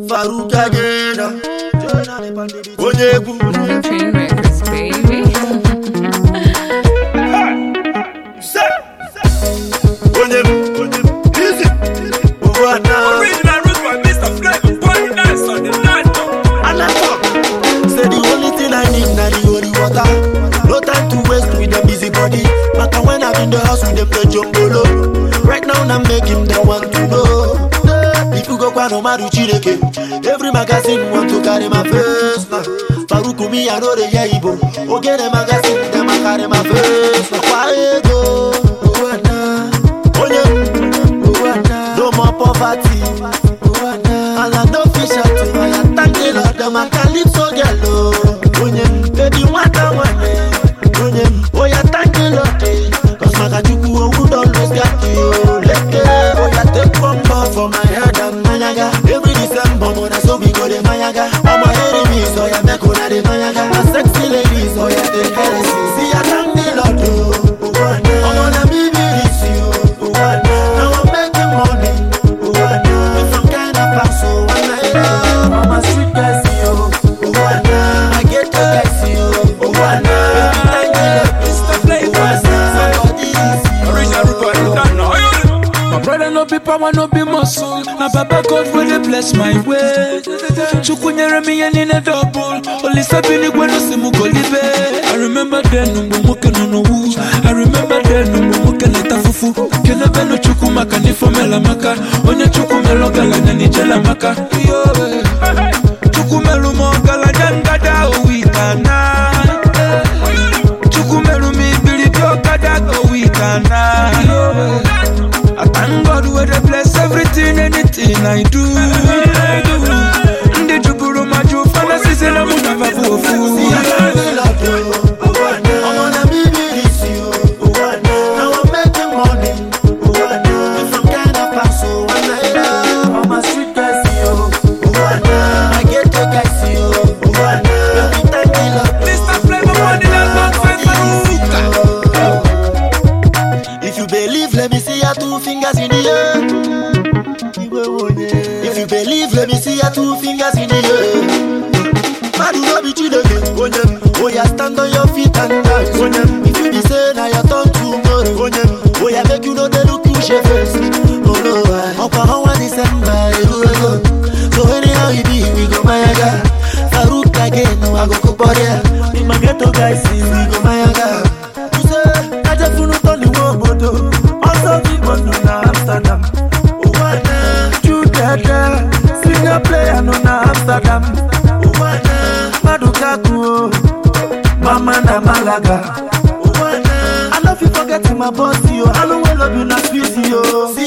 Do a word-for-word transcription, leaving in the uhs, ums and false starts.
Farouk again. Onyebu. Train records, baby. Onyebu. Easy. Original root by Mister Flavor. Party nice on the night. And I talk. Say the only thing I need now the holy water. No time to waste with the busy body. But when I'm in the house with them the jumbolo. Right now I'm making them want to know. If you go kwa no maru chireke. Every magazine want to carry my face now. Farouk me I know the yaibo. Okay the magazine them a carry my face. No why go? No more poverty. And I don't fish out to my attack. Them a calypso girl. Baby what I want. Oh ya thank you Lord. Cause my kajuku would always get you. Let go. Oh ya take one more for my head and Mayaga. Every December when I so we go to Mayaga. All my enemies so ya make una de Mayaga. A sexy ladies so ya take heresy. See ya thank you Lord. I wanna be with you. Now I'm making money. If I'm kinda fast so when I love I'm a street guy see you. I get the guy see you. My brother no be power, no be muscle. Now Baba God will they bless my way. Chukunyere me and in a double. Only sabini gweno simu golibe. I remember then no muke no no woo. I remember then no muke leta fufu. Kena beno chuku maka ni fomela maka. Onye chuku melo gala na ni jela maka. Yo, chuku melo mo gala janga da uikana. Chuku melo mi bili bioka da uikana. I thank God where they bless everything, anything I do. I do. Ndi juburu maju fantasy say na muta vafu fu. I wanna be with you. Now I'm making money. If I'm kinda fast so when I love I'm a street guy see you. I get the guy see you. Every time we love Mister Flavor money that box If you believe, let me see your two fingers in the air. If you believe, let me see your two fingers in the air. Madu no be chideke. Oh yeah, stand on your feet and dance. If you be saying now your turn tomorrow. Oh yeah, make you know they look you shake face. Oh no, I Oklahoma December. So anyhow you be, we go Mayaga. Farouk again, no I go Koporia. In my ghetto guys, we go Mayaga. You say, I just want to turn the world moto. Also big one na Amsterdam. Uwana, Judada, singer player no na Amsterdam. Uwana, Madukaku, Mama na Malaga. Uwana, I love you forgetting my boss yo. I know I love you na sweet yo.